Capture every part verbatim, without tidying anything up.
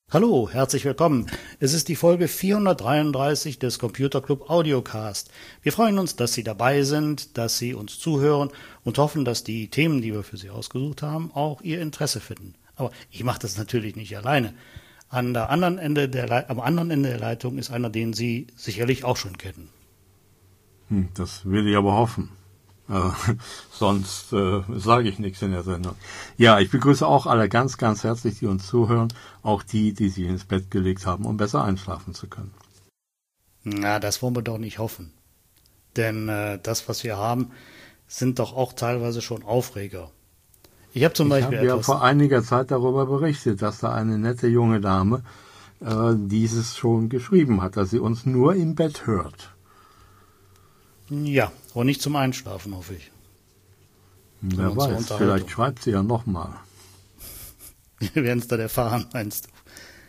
Hallo, herzlich willkommen. Es ist die Folge vierhundertdreiunddreißig des Computer Club Audiocast. Wir freuen uns, dass Sie dabei sind, dass Sie uns zuhören und hoffen, dass die Themen, die wir für Sie ausgesucht haben, auch Ihr Interesse finden. Aber ich mache das natürlich nicht alleine. An der anderen Ende der Le- am anderen Ende der Leitung ist einer, den Sie sicherlich auch schon kennen. Hm, das will ich aber hoffen. Äh, sonst äh, sage ich nichts in der Sendung. Ja, ich begrüße auch alle ganz, ganz herzlich, die uns zuhören. Auch die, die sich ins Bett gelegt haben, um besser einschlafen zu können. Na, das wollen wir doch nicht hoffen. Denn äh, das, was wir haben, sind doch auch teilweise schon Aufreger. Ich habe zum Ich Beispiel habe ja etwas... vor einiger Zeit darüber berichtet, dass da eine nette junge Dame äh, dieses schon geschrieben hat, dass sie uns nur im Bett hört. Ja, aber nicht zum Einschlafen, hoffe ich. Wer Sondern zur weiß, Unterhaltung. vielleicht schreibt sie ja nochmal. Wir werden es dann erfahren, meinst du.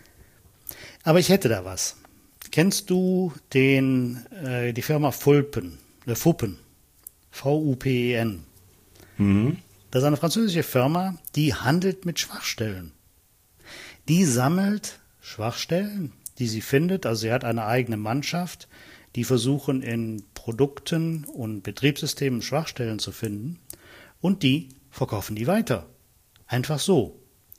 Aber ich hätte da was. Kennst du den, äh, die Firma Fulpen, äh, Fuppen, V U P E N? Mhm. Das ist eine französische Firma, die handelt mit Schwachstellen. Die sammelt Schwachstellen, die sie findet. Also sie hat eine eigene Mannschaft, die versuchen in Produkten und Betriebssystemen Schwachstellen zu finden. Und die verkaufen die weiter. Einfach so.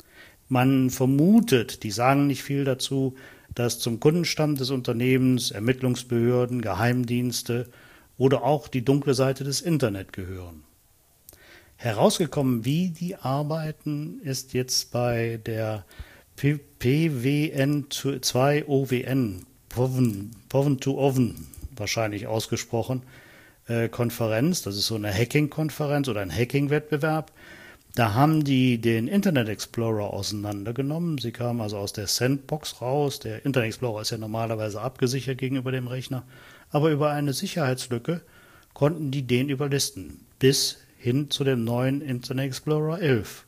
Man vermutet, die sagen nicht viel dazu, dass zum Kundenstamm des Unternehmens Ermittlungsbehörden, Geheimdienste oder auch die dunkle Seite des Internet gehören. Herausgekommen, wie die arbeiten, ist jetzt bei der P W N zwei O W N, Poven to Oven wahrscheinlich ausgesprochen, äh, Konferenz. Das ist so eine Hacking-Konferenz oder ein Hacking-Wettbewerb. Da haben die den Internet Explorer auseinandergenommen. Sie kamen also aus der Sandbox raus. Der Internet Explorer ist ja normalerweise abgesichert gegenüber dem Rechner. Aber über eine Sicherheitslücke konnten die den überlisten. Bis hin zu dem neuen Internet Explorer elf.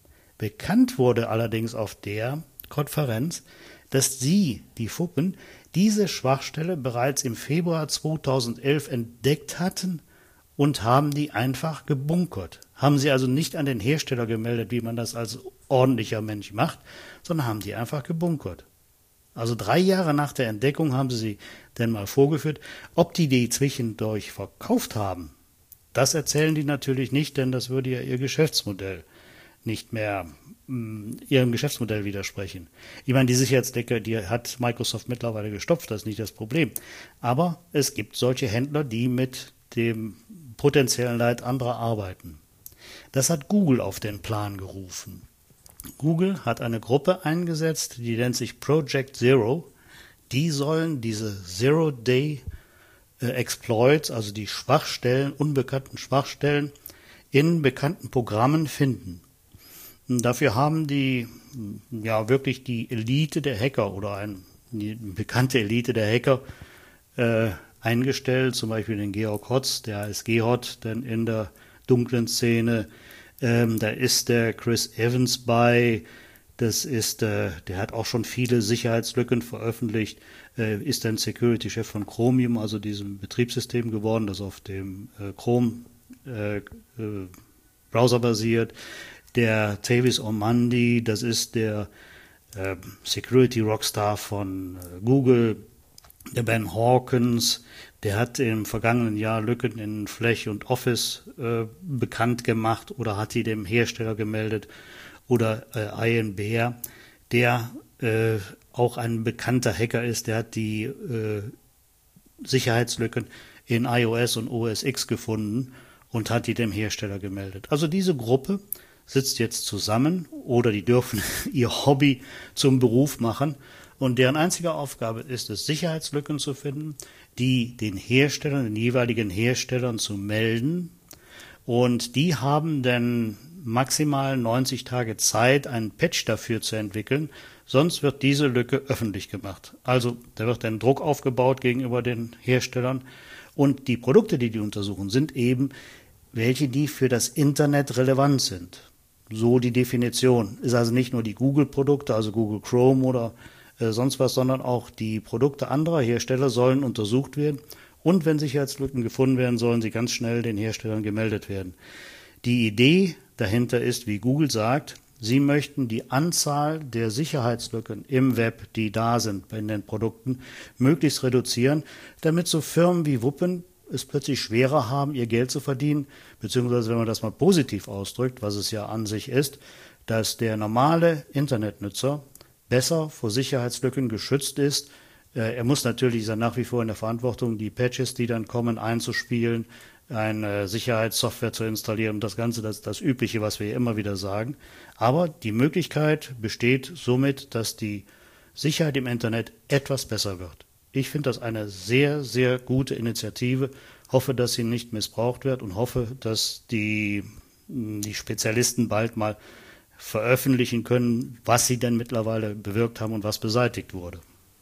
Bekannt wurde allerdings auf der Konferenz, dass sie, die Fuppen, diese Schwachstelle bereits im Februar zweitausendelf entdeckt hatten und haben die einfach gebunkert. Haben sie also nicht an den Hersteller gemeldet, wie man das als ordentlicher Mensch macht, sondern haben die einfach gebunkert. Also drei Jahre nach der Entdeckung haben sie sie denn mal vorgeführt. Ob die die zwischendurch verkauft haben, das erzählen die natürlich nicht, denn das würde ja ihr Geschäftsmodell nicht mehr mh, ihrem Geschäftsmodell widersprechen. Ich meine, die Sicherheitslücke, die hat Microsoft mittlerweile gestopft, das ist nicht das Problem. Aber es gibt solche Händler, die mit dem potenziellen Leid anderer arbeiten. Das hat Google auf den Plan gerufen. Google hat eine Gruppe eingesetzt, die nennt sich Project Zero. Die sollen diese Zero-Day Exploits, also die Schwachstellen, unbekannten Schwachstellen, in bekannten Programmen finden. Und dafür haben die ja wirklich die Elite der Hacker oder ein, die bekannte Elite der Hacker äh, eingestellt, zum Beispiel den Georg Hotz, der heißt G-Hot, denn in der dunklen Szene, ähm, da ist der Chris Evans bei, das ist, äh, der hat auch schon viele Sicherheitslücken veröffentlicht, äh, ist dann Security-Chef von Chromium, also diesem Betriebssystem geworden, das auf dem äh, Chrome äh, äh, Browser basiert. Der Tavis Ormandy, das ist der äh, Security-Rockstar von äh, Google. Der Ben Hawkins, der hat im vergangenen Jahr Lücken in Flash und Office äh, bekannt gemacht oder hat die dem Hersteller gemeldet. Oder äh, Ian Bear, der äh, auch ein bekannter Hacker ist, der hat die äh, Sicherheitslücken in iOS und O S X gefunden und hat die dem Hersteller gemeldet. Also diese Gruppe sitzt jetzt zusammen oder die dürfen ihr Hobby zum Beruf machen und deren einzige Aufgabe ist es, Sicherheitslücken zu finden, die den Herstellern, den jeweiligen Herstellern zu melden, und die haben dann maximal neunzig Tage Zeit, einen Patch dafür zu entwickeln, sonst wird diese Lücke öffentlich gemacht. Also da wird dann Druck aufgebaut gegenüber den Herstellern und die Produkte, die die untersuchen, sind eben welche, die für das Internet relevant sind. So die Definition. Ist also nicht nur die Google-Produkte, also Google Chrome oder äh, sonst was, sondern auch die Produkte anderer Hersteller sollen untersucht werden und wenn Sicherheitslücken gefunden werden, sollen sie ganz schnell den Herstellern gemeldet werden. Die Idee dahinter ist, wie Google sagt, Sie möchten die Anzahl der Sicherheitslücken im Web, die da sind in den Produkten, möglichst reduzieren, damit so Firmen wie Wuppen es plötzlich schwerer haben, ihr Geld zu verdienen, beziehungsweise wenn man das mal positiv ausdrückt, was es ja an sich ist, dass der normale Internetnutzer besser vor Sicherheitslücken geschützt ist. Er muss natürlich sein nach wie vor in der Verantwortung, die Patches, die dann kommen, einzuspielen, eine Sicherheitssoftware zu installieren und das Ganze, das, das Übliche, was wir immer wieder sagen. Aber die Möglichkeit besteht somit, dass die Sicherheit im Internet etwas besser wird. Ich finde das eine sehr, sehr gute Initiative, hoffe, dass sie nicht missbraucht wird und hoffe, dass die, die Spezialisten bald mal veröffentlichen können, was sie denn mittlerweile bewirkt haben und was beseitigt wurde.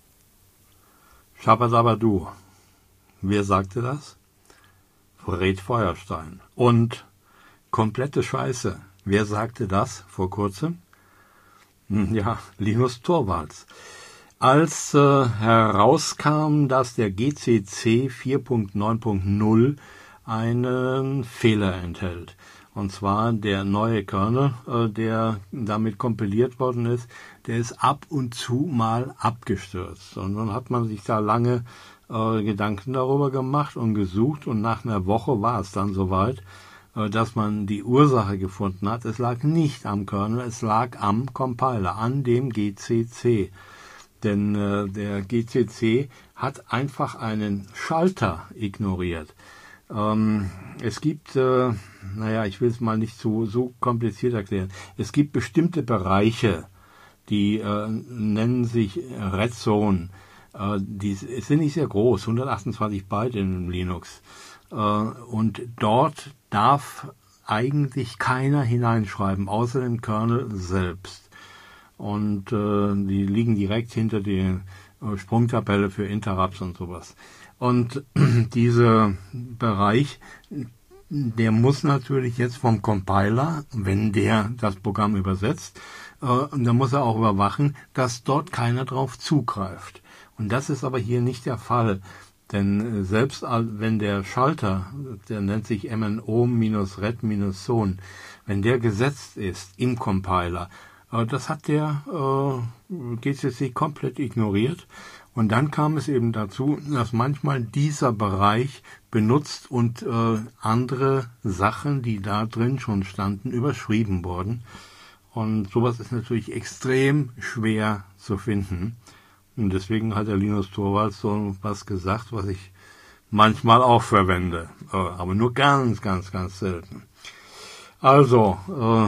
Schabadabadu. Wer sagte das? Fred Feuerstein. Und komplette Scheiße. Wer sagte das vor kurzem? Ja, Linus Torvalds. Als äh, herauskam, dass der G C C vier Punkt neun Punkt null einen Fehler enthält, und zwar der neue Kernel, äh, der damit kompiliert worden ist, der ist ab und zu mal abgestürzt. Und dann hat man sich da lange äh, Gedanken darüber gemacht und gesucht, und nach einer Woche war es dann soweit, äh, dass man die Ursache gefunden hat. Es lag nicht am Kernel, es lag am Compiler, an dem G C C. Denn äh, der G C C hat einfach einen Schalter ignoriert. Ähm, es gibt, äh, naja, ich will es mal nicht so, so kompliziert erklären, es gibt bestimmte Bereiche, die äh, nennen sich Red Zone. Äh, die sind nicht sehr groß, hundertachtundzwanzig Byte in Linux. Äh, und dort darf eigentlich keiner hineinschreiben, außer dem Kernel selbst. Und äh, die liegen direkt hinter der äh, Sprungtabelle für Interrupts und sowas. Und dieser Bereich, der muss natürlich jetzt vom Compiler, wenn der das Programm übersetzt, äh, dann muss er auch überwachen, dass dort keiner drauf zugreift. Und das ist aber hier nicht der Fall. Denn äh, selbst wenn der Schalter, der nennt sich M N O-Red-Zone, wenn der gesetzt ist im Compiler, das hat der äh, G C C komplett ignoriert. Und dann kam es eben dazu, dass manchmal dieser Bereich benutzt und äh, andere Sachen, die da drin schon standen, überschrieben wurden. Und sowas ist natürlich extrem schwer zu finden. Und deswegen hat der Linus Torvalds so was gesagt, was ich manchmal auch verwende. Äh, aber nur ganz, ganz, ganz selten. Also, äh,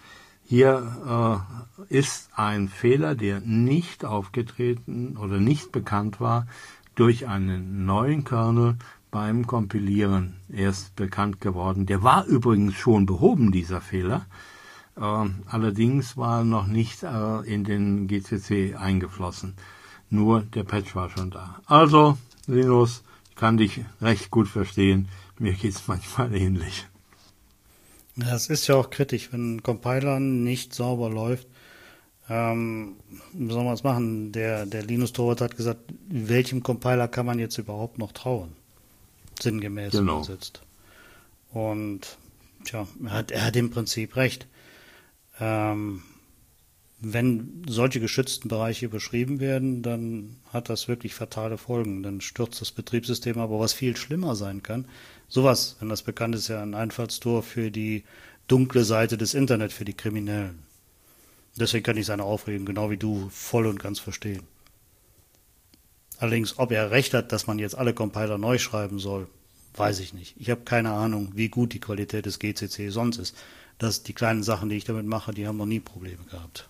Hier äh, ist ein Fehler, der nicht aufgetreten oder nicht bekannt war, durch einen neuen Kernel beim Kompilieren erst bekannt geworden. Der war übrigens schon behoben, dieser Fehler. Äh, allerdings war er noch nicht äh, in den G C C eingeflossen. Nur der Patch war schon da. Also, Linus, ich kann dich recht gut verstehen. Mir geht's manchmal ähnlich. Das ist ja auch kritisch, wenn ein Compiler nicht sauber läuft. Ähm, wie soll man es machen? Der, der Linus Torvalds hat gesagt, welchem Compiler kann man jetzt überhaupt noch trauen? Sinngemäß genau. übersetzt. Und tja, er hat, er hat im Prinzip recht. Ähm, wenn solche geschützten Bereiche überschrieben werden, dann hat das wirklich fatale Folgen. Dann stürzt das Betriebssystem, aber was viel schlimmer sein kann, sowas, wenn das bekannt ist, ja ein Einfallstor für die dunkle Seite des Internet, für die Kriminellen. Deswegen kann ich seine Aufregung, genau wie du, voll und ganz verstehen. Allerdings, ob er recht hat, dass man jetzt alle Compiler neu schreiben soll, weiß ich nicht. Ich habe keine Ahnung, wie gut die Qualität des G C C sonst ist. Das, die kleinen Sachen, die ich damit mache, die haben noch nie Probleme gehabt.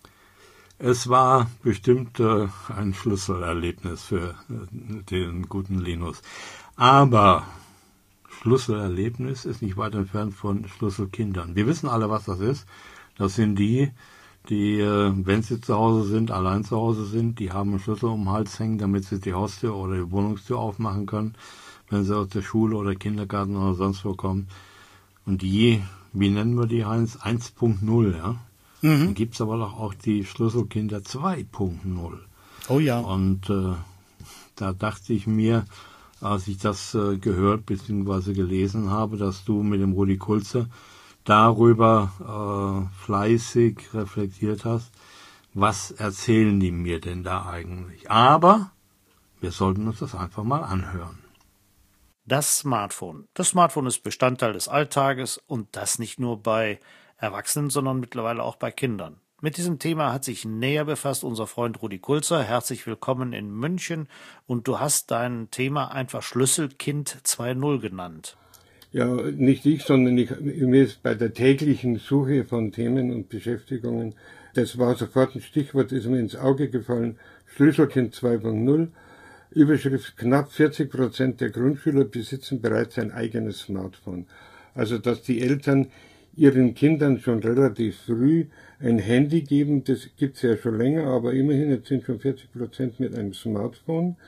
Es war bestimmt äh, ein Schlüsselerlebnis für äh, den guten Linus. Aber Schlüsselerlebnis ist nicht weit entfernt von Schlüsselkindern. Wir wissen alle, was das ist. Das sind die, die, äh, wenn sie zu Hause sind, allein zu Hause sind, die haben einen Schlüssel um den Hals hängen, damit sie die Haustür oder die Wohnungstür aufmachen können, wenn sie aus der Schule oder Kindergarten oder sonst wo kommen. Und die, wie nennen wir die, Heinz? eins Punkt null, ja? Mhm. Dann gibt es aber doch auch die Schlüsselkinder zwei Punkt null. Oh ja. Und äh, da dachte ich mir, als ich das äh, gehört bzw. gelesen habe, dass du mit dem Rudi Kulze darüber äh, fleißig reflektiert hast, was erzählen die mir denn da eigentlich? Aber wir sollten uns das einfach mal anhören. Das Smartphone. Das Smartphone ist Bestandteil des Alltages und das nicht nur bei Erwachsenen, sondern mittlerweile auch bei Kindern. Mit diesem Thema hat sich näher befasst unser Freund Rudi Kulzer. Herzlich willkommen in München. Und du hast dein Thema einfach Schlüsselkind zwei Punkt null genannt. Ja, nicht ich, sondern ich, mir ist bei der täglichen Suche von Themen und Beschäftigungen, das war sofort ein Stichwort, ist mir ins Auge gefallen, Schlüsselkind zwei Punkt null. Überschrift, knapp vierzig Prozent der Grundschüler besitzen bereits ein eigenes Smartphone. Also, dass die Eltern ihren Kindern schon relativ früh ein Handy geben, das gibt's ja schon länger, aber immerhin jetzt sind schon vierzig Prozent mit einem Smartphone.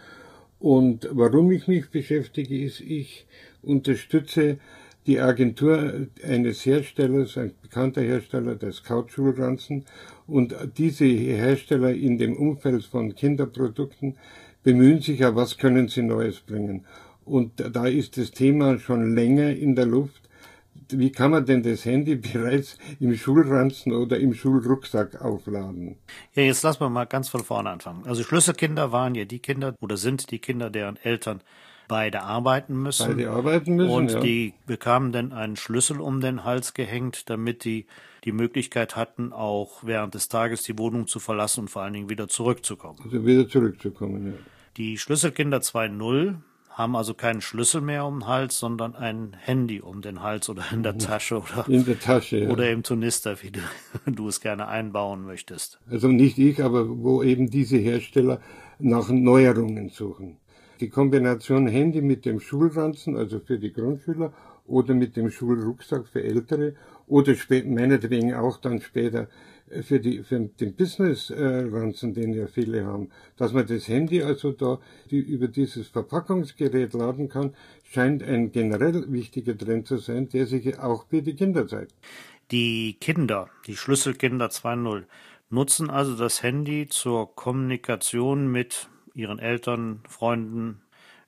Und warum ich mich beschäftige, ist, ich unterstütze die Agentur eines Herstellers, ein bekannter Hersteller, der Scout Schulranzen, und diese Hersteller in dem Umfeld von Kinderprodukten bemühen sich ja, was können sie Neues bringen. Und da ist das Thema schon länger in der Luft. Wie kann man denn das Handy bereits im Schulranzen oder im Schulrucksack aufladen? Ja, jetzt lassen wir mal ganz von vorne anfangen. Also Schlüsselkinder waren ja die Kinder oder sind die Kinder, deren Eltern beide arbeiten müssen. Beide arbeiten müssen, Und ja. die bekamen dann einen Schlüssel um den Hals gehängt, damit die die Möglichkeit hatten, auch während des Tages die Wohnung zu verlassen und vor allen Dingen wieder zurückzukommen. Also wieder zurückzukommen, ja. Die Schlüsselkinder zwei Punkt null haben also keinen Schlüssel mehr um den Hals, sondern ein Handy um den Hals oder in der Tasche oder, in der Tasche, ja. oder im Tornister, wie du, du es gerne einbauen möchtest. Also nicht ich, aber wo eben diese Hersteller nach Neuerungen suchen. Die Kombination Handy mit dem Schulranzen, also für die Grundschüler, oder mit dem Schulrucksack für Ältere, oder spät, meinetwegen auch dann später für, die, für den Business-Ranzen, den ja viele haben, dass man das Handy also da die, über dieses Verpackungsgerät laden kann, scheint ein generell wichtiger Trend zu sein, der sich auch für die Kinder zeigt. Die Kinder, die Schlüsselkinder zwei Punkt null, nutzen also das Handy zur Kommunikation mit ihren Eltern, Freunden.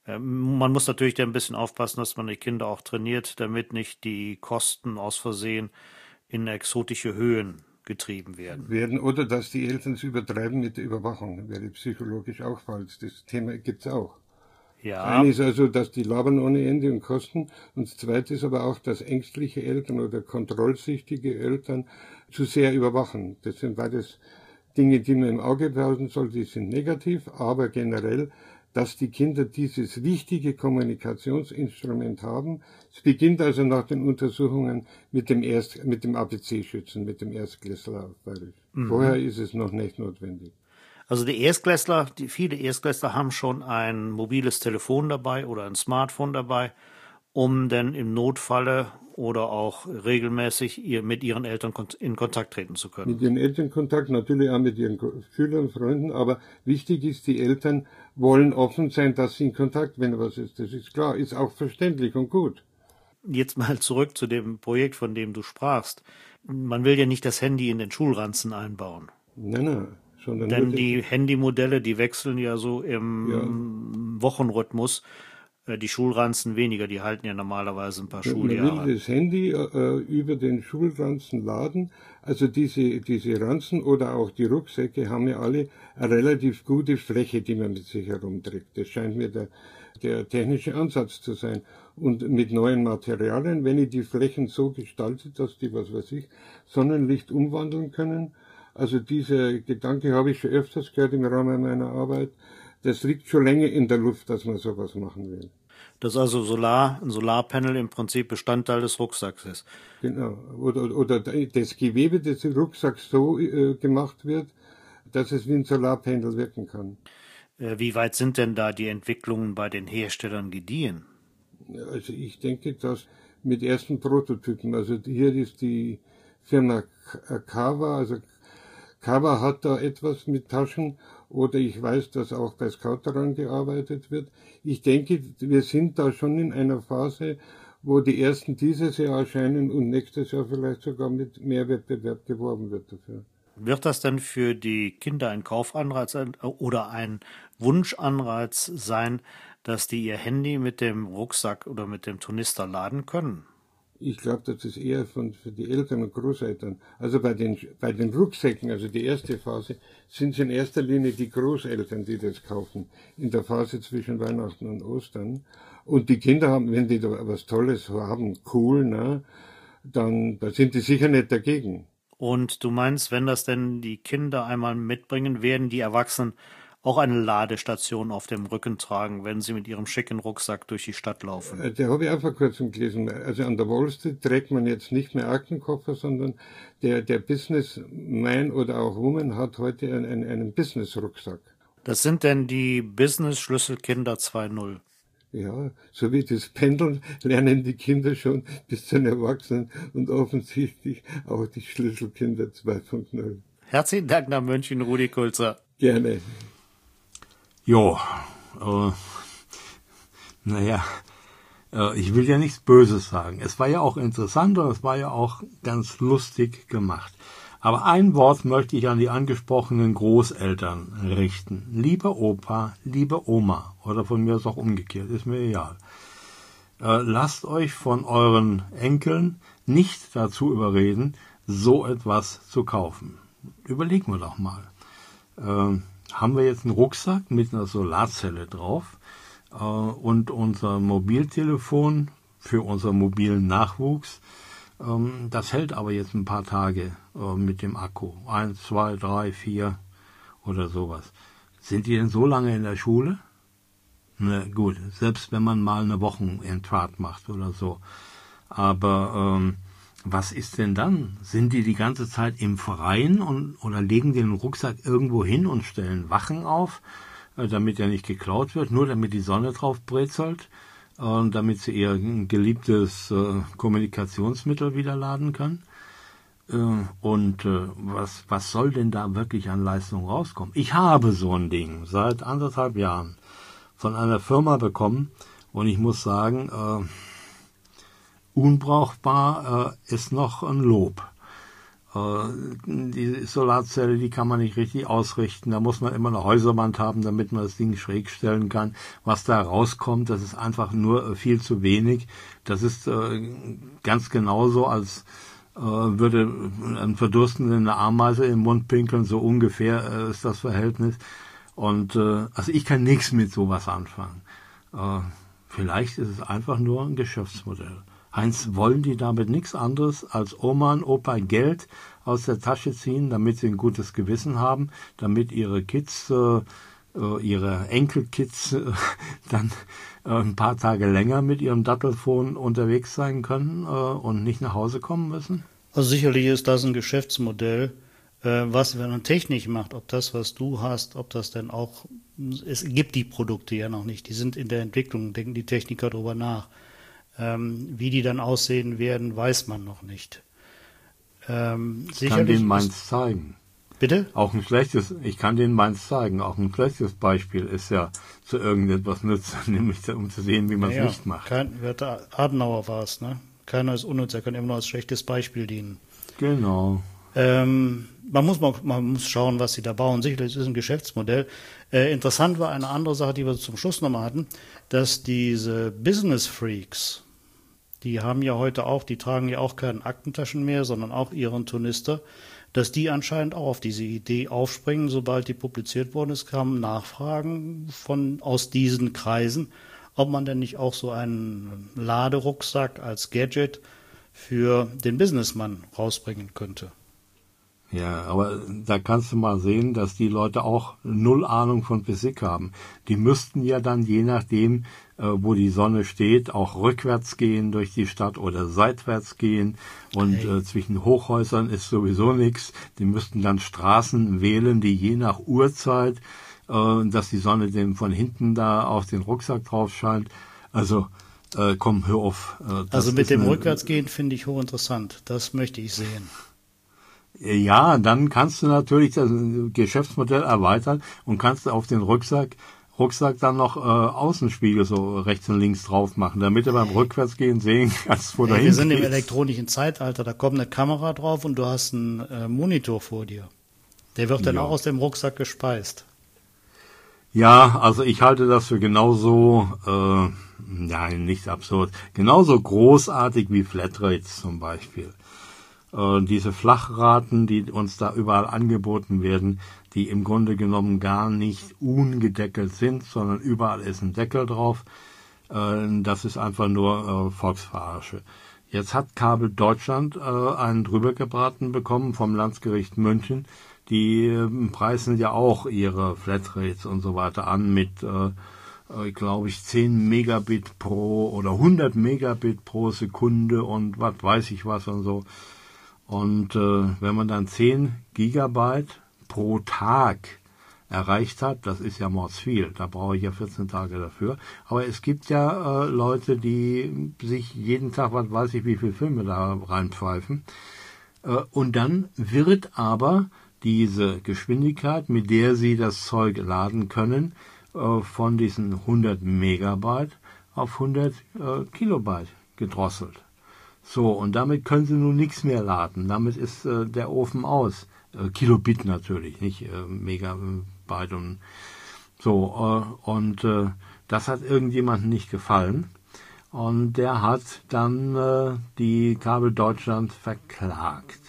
Man muss natürlich ein bisschen aufpassen, dass man die Kinder auch trainiert, damit nicht die Kosten aus Versehen in exotische Höhen getrieben werden. werden. Oder dass die Eltern es übertreiben mit der Überwachung, wäre psychologisch auch falsch. Das Thema gibt es auch. Ja. Das eine ist also, dass die labern ohne Ende und kosten. Und das zweite ist aber auch, dass ängstliche Eltern oder kontrollsüchtige Eltern zu sehr überwachen. Das sind beides Dinge, die man im Auge behalten soll, die sind negativ, aber generell, dass die Kinder dieses wichtige Kommunikationsinstrument haben. Es beginnt also nach den Untersuchungen mit dem Erst, mit dem A B C-Schützen, mit dem Erstklässler auf Bayerisch. Mhm. Vorher ist es noch nicht notwendig. Also die Erstklässler, die viele Erstklässler haben schon ein mobiles Telefon dabei oder ein Smartphone dabei, um dann im Notfalle oder auch regelmäßig ihr, mit ihren Eltern in Kontakt treten zu können. Mit ihren Eltern Kontakt, natürlich auch mit ihren Schülern, Freunden, aber wichtig ist, die Eltern wollen offen sein, dass sie in Kontakt, wenn was ist. Das ist klar, ist auch verständlich und gut. Jetzt mal zurück zu dem Projekt, von dem du sprachst. Man will ja nicht das Handy in den Schulranzen einbauen. Nein, nein. Sondern Denn die Handymodelle, die wechseln ja so im ja. Wochenrhythmus. Die Schulranzen weniger, die halten ja normalerweise ein paar ja, Schuljahre. Man will das Handy äh, über den Schulranzen laden. Also diese, diese Ranzen oder auch die Rucksäcke haben ja alle eine relativ gute Fläche, die man mit sich herumträgt. Das scheint mir der, der technische Ansatz zu sein. Und mit neuen Materialien, wenn ich die Flächen so gestalte, dass die, was weiß ich, Sonnenlicht umwandeln können. Also dieser Gedanke habe ich schon öfters gehört im Rahmen meiner Arbeit. Das liegt schon länger in der Luft, dass man sowas machen will. Dass also Solar, ein Solarpanel im Prinzip Bestandteil des Rucksacks ist. Genau. Oder, oder das Gewebe des Rucksacks so äh, gemacht wird, dass es wie ein Solarpanel wirken kann. Äh, wie weit sind denn da die Entwicklungen bei den Herstellern gediehen? Also ich denke, dass mit ersten Prototypen, also hier ist die Firma Kava, also Kava hat da etwas mit Taschen, oder ich weiß, dass auch bei Scout daran gearbeitet wird. Ich denke, wir sind da schon in einer Phase, wo die ersten dieses Jahr erscheinen und nächstes Jahr vielleicht sogar mit mehr Wettbewerb geworben wird dafür. Wird das denn für die Kinder ein Kaufanreiz oder ein Wunschanreiz sein, dass die ihr Handy mit dem Rucksack oder mit dem Tornister laden können? Ich glaube, das ist eher von, für die Eltern und Großeltern. Also bei den, bei den Rucksäcken, also die erste Phase, sind es in erster Linie die Großeltern, die das kaufen. In der Phase zwischen Weihnachten und Ostern. Und die Kinder haben, wenn die da was Tolles haben, cool, ne, dann, da sind die sicher nicht dagegen. Und du meinst, wenn das denn die Kinder einmal mitbringen, werden die Erwachsenen auch eine Ladestation auf dem Rücken tragen, wenn sie mit ihrem schicken Rucksack durch die Stadt laufen? Der habe ich auch vor kurzem gelesen. Also an der Wall Street trägt man jetzt nicht mehr Aktenkoffer, sondern der, der Businessman oder auch Woman hat heute einen, einen, einen Business-Rucksack. Das sind denn die Business-Schlüsselkinder zwei Punkt null? Ja, so wie das Pendeln lernen die Kinder schon bis zu den Erwachsenen und offensichtlich auch die Schlüsselkinder zwei Punkt null. Herzlichen Dank nach München, Rudi Kulzer. Gerne. Jo, äh, naja, äh, ich will ja nichts Böses sagen. Es war ja auch interessant und es war ja auch ganz lustig gemacht. Aber ein Wort möchte ich an die angesprochenen Großeltern richten. Lieber Opa, liebe Oma, oder von mir ist auch umgekehrt, ist mir egal. Äh, lasst euch von euren Enkeln nicht dazu überreden, so etwas zu kaufen. Überlegen wir doch mal. Äh, haben wir jetzt einen Rucksack mit einer Solarzelle drauf äh, und unser Mobiltelefon für unseren mobilen Nachwuchs. Ähm, das hält aber jetzt ein paar Tage äh, mit dem Akku. Eins, zwei, drei, vier oder sowas. Sind die denn so lange in der Schule? Na gut, selbst wenn man mal eine Wochenendfahrt macht oder so. Aber ähm, was ist denn dann? Sind die die ganze Zeit im Freien und oder legen den Rucksack irgendwo hin und stellen Wachen auf, äh, damit er nicht geklaut wird, nur damit die Sonne drauf brezelt und äh, damit sie ihr geliebtes äh, Kommunikationsmittel wieder laden können? Äh, und äh, was was soll denn da wirklich an Leistung rauskommen? Ich habe so ein Ding seit anderthalb Jahren von einer Firma bekommen und ich muss sagen, äh, unbrauchbar äh, ist noch ein Lob. Äh, die Solarzelle, die kann man nicht richtig ausrichten. Da muss man immer eine Häuserwand haben, damit man das Ding schräg stellen kann. Was da rauskommt, das ist einfach nur äh, viel zu wenig. Das ist äh, ganz genauso, als äh, würde ein Verdurstender eine Ameise im Mund pinkeln. So ungefähr äh, ist das Verhältnis. Und äh, also ich kann nichts mit sowas anfangen. Äh, vielleicht ist es einfach nur ein Geschäftsmodell. Heinz, wollen die damit nichts anderes als Oma und Opa Geld aus der Tasche ziehen, damit sie ein gutes Gewissen haben, damit ihre Kids, äh, ihre Enkelkids äh, dann äh, ein paar Tage länger mit ihrem Dattelfon unterwegs sein können äh, und nicht nach Hause kommen müssen? Also sicherlich ist das ein Geschäftsmodell, äh, was wenn man Technik macht, ob das, was du hast, ob das denn auch, es gibt die Produkte ja noch nicht, die sind in der Entwicklung, denken die Techniker darüber nach. Ähm, wie die dann aussehen werden, weiß man noch nicht. Ähm, ich kann denen meins zeigen. Bitte? Auch ein schlechtes, ich kann denen meins zeigen. Auch ein schlechtes Beispiel ist ja zu irgendetwas nützen, nämlich um zu sehen, wie man es ja, nicht macht. Kein, Adenauer war es, ne? Keiner ist unnütz, er kann immer nur als schlechtes Beispiel dienen. Genau. Ähm, man muss mal, man muss schauen, was sie da bauen. Sicherlich ist es ein Geschäftsmodell. Äh, interessant war eine andere Sache, die wir zum Schluss nochmal hatten, dass diese Business Freaks, die haben ja heute auch, die tragen ja auch keine Aktentaschen mehr, sondern auch ihren Tornister, dass die anscheinend auch auf diese Idee aufspringen, sobald die publiziert worden ist, kamen Nachfragen von aus diesen Kreisen, ob man denn nicht auch so einen Laderucksack als Gadget für den Businessmann rausbringen könnte. Ja, aber da kannst du mal sehen, dass die Leute auch null Ahnung von Physik haben. Die müssten ja dann, je nachdem, äh, wo die Sonne steht, auch rückwärts gehen durch die Stadt oder seitwärts gehen. Und hey. äh, zwischen Hochhäusern ist sowieso nichts. Die müssten dann Straßen wählen, die je nach Uhrzeit, äh, dass die Sonne dem von hinten da auf den Rucksack drauf scheint. Also, äh, komm, hör auf. Äh, also mit dem eine, Rückwärtsgehen finde ich hochinteressant. Das möchte ich sehen. Ja, dann kannst du natürlich das Geschäftsmodell erweitern und kannst auf den Rucksack, Rucksack dann noch äh, Außenspiegel so rechts und links drauf machen, damit du beim Rückwärtsgehen sehen kannst, wo hey, dahin Wir sind im elektronischen Zeitalter, da kommt eine Kamera drauf und du hast einen äh, Monitor vor dir. Der wird dann ja. auch aus dem Rucksack gespeist. Ja, also ich halte das für genauso, äh, nein, nicht absurd, genauso großartig wie Flatrates zum Beispiel. Äh, diese Flachraten, die uns da überall angeboten werden, die im Grunde genommen gar nicht ungedeckelt sind, sondern überall ist ein Deckel drauf, äh, das ist einfach nur äh, Volksverarsche. Jetzt hat Kabel Deutschland äh, einen drübergebraten bekommen vom Landgericht München. Die äh, preisen ja auch ihre Flatrates und so weiter an mit, äh, glaube ich, zehn Megabit pro oder hundert Megabit pro Sekunde und was weiß ich was und so. Und äh, wenn man dann zehn Gigabyte pro Tag erreicht hat, das ist ja mordsviel, da brauche ich ja vierzehn Tage dafür. Aber es gibt ja äh, Leute, die sich jeden Tag, was weiß ich, wie viele Filme da reinpfeifen. Äh, und dann wird aber diese Geschwindigkeit, mit der Sie das Zeug laden können, äh, von diesen hundert Megabyte auf hundert äh, Kilobyte gedrosselt. So, und damit können Sie nun nichts mehr laden. Damit ist äh, der Ofen aus. Äh, Kilobit natürlich, nicht äh, Megabyte und so. Äh, und äh, das hat irgendjemandem nicht gefallen. Und der hat dann äh, die Kabel Deutschland verklagt.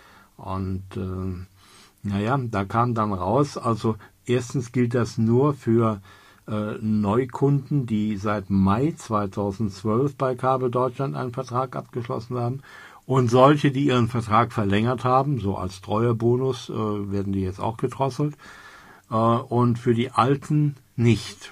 Und äh, naja, da kam dann raus, also erstens gilt das nur für äh, Neukunden, die seit Mai zweitausendzwölf bei Kabel Deutschland einen Vertrag abgeschlossen haben. Und solche, die ihren Vertrag verlängert haben, so als Treuebonus, äh, werden die jetzt auch gedrosselt. Äh, und für die Alten nicht.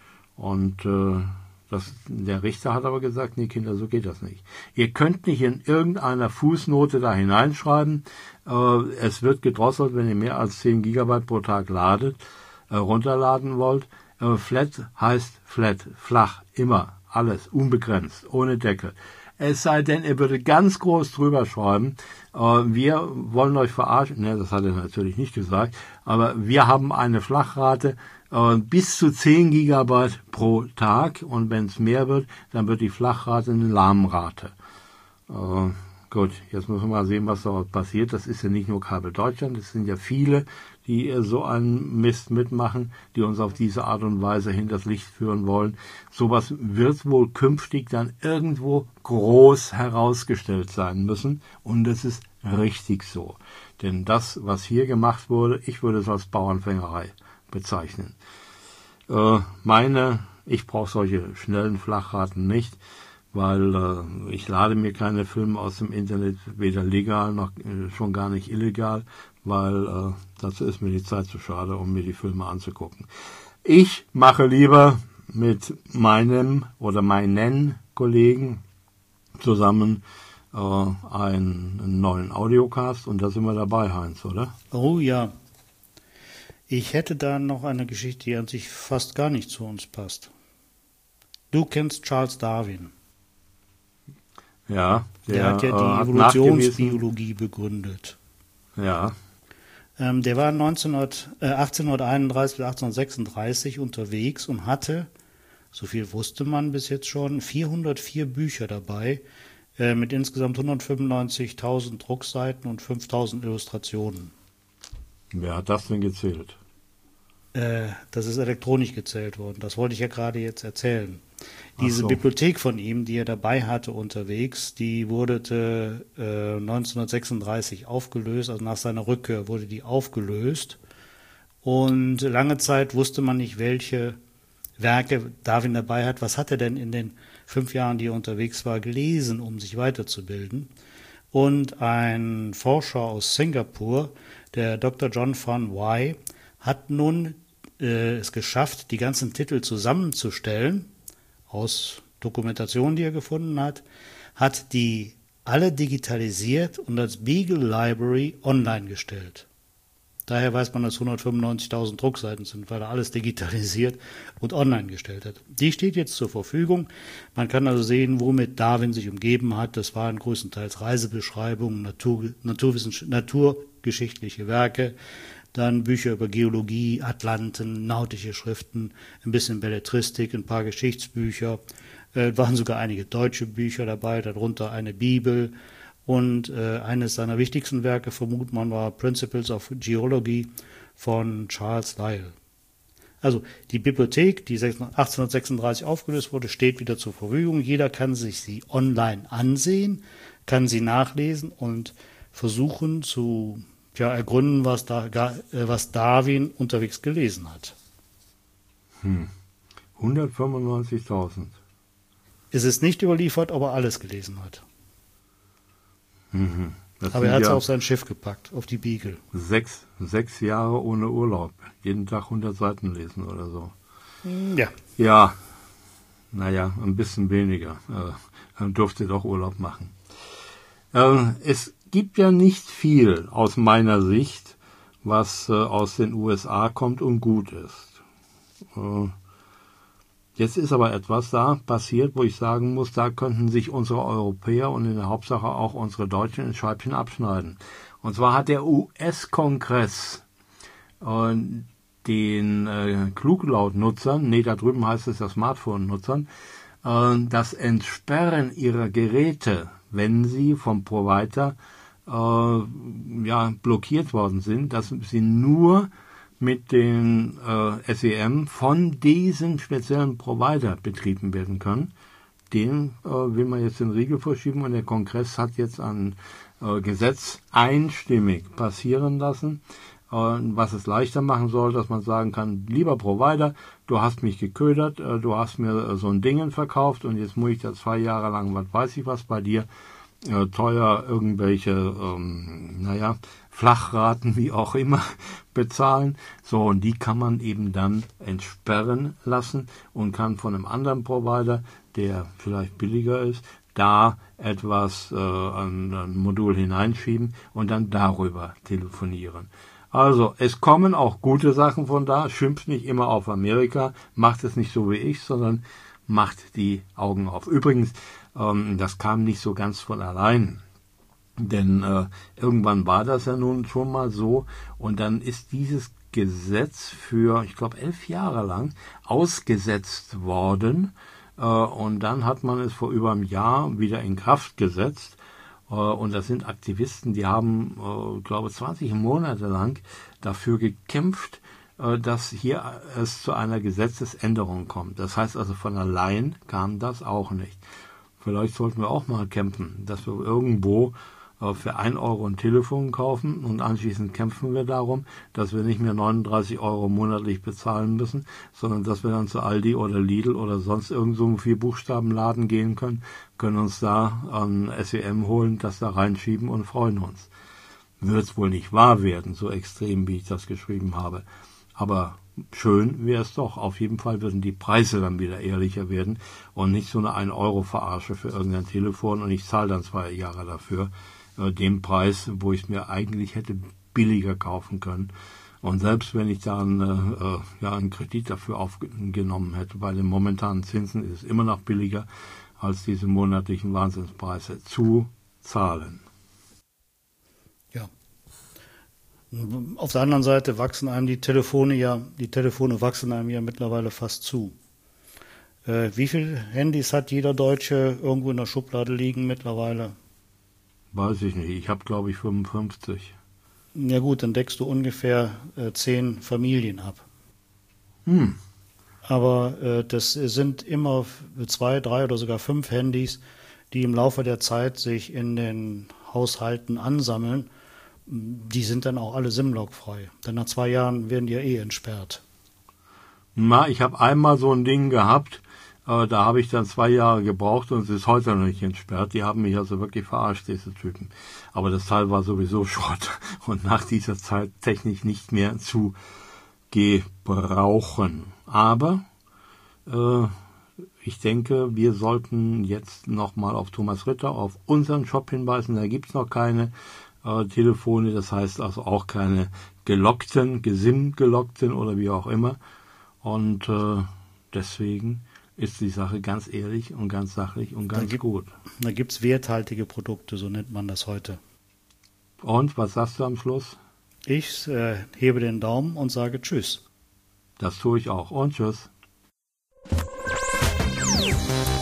Und äh, das, der Richter hat aber gesagt, nee Kinder, so geht das nicht. Ihr könnt nicht in irgendeiner Fußnote da hineinschreiben, äh, es wird gedrosselt, wenn ihr mehr als zehn Gigabyte pro Tag ladet, äh, runterladen wollt. Äh, flat heißt flat, flach, immer, alles, unbegrenzt, ohne Deckel. Es sei denn, ihr würdet ganz groß drüber schreiben, äh, wir wollen euch verarschen, ne, das hat er natürlich nicht gesagt, aber wir haben eine Flachrate äh, bis zu zehn Gigabyte pro Tag und wenn es mehr wird, dann wird die Flachrate eine Lahmrate. Äh, gut, jetzt müssen wir mal sehen, was da passiert. Das ist ja nicht nur Kabel Deutschland, es sind ja viele, die äh, so einen Mist mitmachen, die uns auf diese Art und Weise hinters Licht führen wollen. Sowas wird wohl künftig dann irgendwo groß herausgestellt sein müssen und das ist richtig so. Denn das, was hier gemacht wurde, ich würde es als Bauernfängerei bezeichnen. Äh, meine, ich brauche solche schnellen Flachraten nicht, weil äh, ich lade mir keine Filme aus dem Internet, weder legal noch äh, schon gar nicht illegal, weil äh, dazu ist mir die Zeit zu schade, um mir die Filme anzugucken. Ich mache lieber mit meinem oder meinen Kollegen zusammen äh, einen, einen neuen Audiocast und da sind wir dabei, Heinz, oder? Oh ja. Ich hätte da noch eine Geschichte, die an sich fast gar nicht zu uns passt. Du kennst Charles Darwin. Ja, der, der hat ja die äh, Evolutionsbiologie begründet. Ja. Ähm, der war neunzehnhundert, äh, achtzehnhunderteinunddreißig bis achtzehnhundertsechsunddreißig unterwegs und hatte, so viel wusste man bis jetzt schon, vierhundertvier Bücher dabei, äh, mit insgesamt hundertfünfundneunzigtausend Druckseiten und fünftausend Illustrationen. Wer hat das denn gezählt? Äh, das ist elektronisch gezählt worden. Das wollte ich ja gerade jetzt erzählen. Diese so. Bibliothek von ihm, die er dabei hatte unterwegs, die wurde äh, neunzehnhundertsechsunddreißig aufgelöst, also nach seiner Rückkehr wurde die aufgelöst. Und lange Zeit wusste man nicht, welche Werke Darwin dabei hat. Was hat er denn in den fünf Jahren, die er unterwegs war, gelesen, um sich weiterzubilden? Und ein Forscher aus Singapur, der Doktor John Van Wy, hat nun äh, es geschafft, die ganzen Titel zusammenzustellen, aus Dokumentationen, die er gefunden hat, hat die alle digitalisiert und als Beagle Library online gestellt. Daher weiß man, dass hundertfünfundneunzigtausend Druckseiten sind, weil er alles digitalisiert und online gestellt hat. Die steht jetzt zur Verfügung. Man kann also sehen, womit Darwin sich umgeben hat. Das waren größtenteils Reisebeschreibungen, Natur, naturgeschichtliche Werke, dann Bücher über Geologie, Atlanten, nautische Schriften, ein bisschen Belletristik, ein paar Geschichtsbücher, äh, waren sogar einige deutsche Bücher dabei, darunter eine Bibel und äh, eines seiner wichtigsten Werke, vermutet man, war Principles of Geology von Charles Lyell. Also die Bibliothek, die achtzehnhundertsechsunddreißig aufgelöst wurde, steht wieder zur Verfügung. Jeder kann sich sie online ansehen, kann sie nachlesen und versuchen zu ja, ergründen, was, da, was Darwin unterwegs gelesen hat. Hm. hundertfünfundneunzigtausend. Es ist nicht überliefert, ob er alles gelesen hat. Mhm. Aber er hat es ja auf sein Schiff gepackt, auf die Beagle. Sechs, sechs Jahre ohne Urlaub. Jeden Tag hundert Seiten lesen oder so. Ja. Ja, naja, ein bisschen weniger. Äh, dann durfte doch Urlaub machen. Äh, es gibt ja nicht viel aus meiner Sicht, was äh, aus den U S A kommt und gut ist. Äh, Jetzt ist aber etwas da passiert, wo ich sagen muss, da könnten sich unsere Europäer und in der Hauptsache auch unsere Deutschen ein Scheibchen abschneiden. Und zwar hat der U S-Kongress äh, den äh, Kluglaut-Nutzern, nee, da drüben heißt es ja Smartphone-Nutzern, äh, das Entsperren ihrer Geräte, wenn sie vom Provider äh, ja, blockiert worden sind, dass sie nur mit den äh, S E M von diesem speziellen Provider betrieben werden können. Den äh, will man jetzt den Riegel vorschieben und der Kongress hat jetzt ein äh, Gesetz einstimmig passieren lassen, äh, was es leichter machen soll, dass man sagen kann, lieber Provider, du hast mich geködert, äh, du hast mir äh, so ein Ding verkauft und jetzt muss ich da zwei Jahre lang, was weiß ich was, bei dir äh, teuer irgendwelche, ähm, naja, Flachraten, wie auch immer, bezahlen. So, und die kann man eben dann entsperren lassen und kann von einem anderen Provider, der vielleicht billiger ist, da etwas, äh, ein, ein Modul hineinschieben und dann darüber telefonieren. Also, es kommen auch gute Sachen von da, schimpft nicht immer auf Amerika, macht es nicht so wie ich, sondern macht die Augen auf. Übrigens, ähm, das kam nicht so ganz von allein. Denn äh, irgendwann war das ja nun schon mal so und dann ist dieses Gesetz für, ich glaube, elf Jahre lang ausgesetzt worden äh, und dann hat man es vor über einem Jahr wieder in Kraft gesetzt äh, und das sind Aktivisten, die haben, äh, glaube zwanzig Monate lang dafür gekämpft, äh, dass hier es zu einer Gesetzesänderung kommt. Das heißt also, von allein kam das auch nicht. Vielleicht sollten wir auch mal kämpfen, dass wir irgendwo für ein Euro ein Telefon kaufen und anschließend kämpfen wir darum, dass wir nicht mehr neununddreißig Euro monatlich bezahlen müssen, sondern dass wir dann zu Aldi oder Lidl oder sonst irgend so einen Vier-Buchstaben-Laden gehen können, können uns da ein S E M holen, das da reinschieben und freuen uns. Wird es wohl nicht wahr werden, so extrem, wie ich das geschrieben habe. Aber schön wäre es doch. Auf jeden Fall würden die Preise dann wieder ehrlicher werden und nicht so eine ein Euro Verarsche für irgendein Telefon und ich zahle dann zwei Jahre dafür. Dem Preis, wo ich es mir eigentlich hätte billiger kaufen können. Und selbst wenn ich dann äh, ja, einen Kredit dafür aufgenommen hätte, bei den momentanen Zinsen ist es immer noch billiger, als diese monatlichen Wahnsinnspreise zu zahlen. Ja. Auf der anderen Seite wachsen einem die Telefone ja, die Telefone wachsen einem ja mittlerweile fast zu. Äh, wie viele Handys hat jeder Deutsche irgendwo in der Schublade liegen mittlerweile? Weiß ich nicht. Ich habe, glaube ich, fünfundfünfzig. Ja gut, dann deckst du ungefähr äh, zehn Familien ab. Hm. Aber äh, das sind immer zwei, drei oder sogar fünf Handys, die im Laufe der Zeit sich in den Haushalten ansammeln. Die sind dann auch alle SIM-Log-frei. Denn nach zwei Jahren werden die ja eh entsperrt. Na, ich habe einmal so ein Ding gehabt, äh, da habe ich dann zwei Jahre gebraucht und es ist heute noch nicht entsperrt. Die haben mich also wirklich verarscht, diese Typen. Aber das Teil war sowieso Schrott und nach dieser Zeit technisch nicht mehr zu gebrauchen. Aber äh, ich denke, wir sollten jetzt nochmal auf Thomas Ritter, auf unseren Shop hinweisen. Da gibt's noch keine äh, Telefone, das heißt also auch keine gelockten, gesim-gelockten oder wie auch immer. Und äh, deswegen ist die Sache ganz ehrlich und ganz sachlich und ganz da gibt, gut. Da gibt's werthaltige Produkte, so nennt man das heute. Und, was sagst du am Schluss? Ich äh, hebe den Daumen und sage Tschüss. Das tue ich auch. Und Tschüss.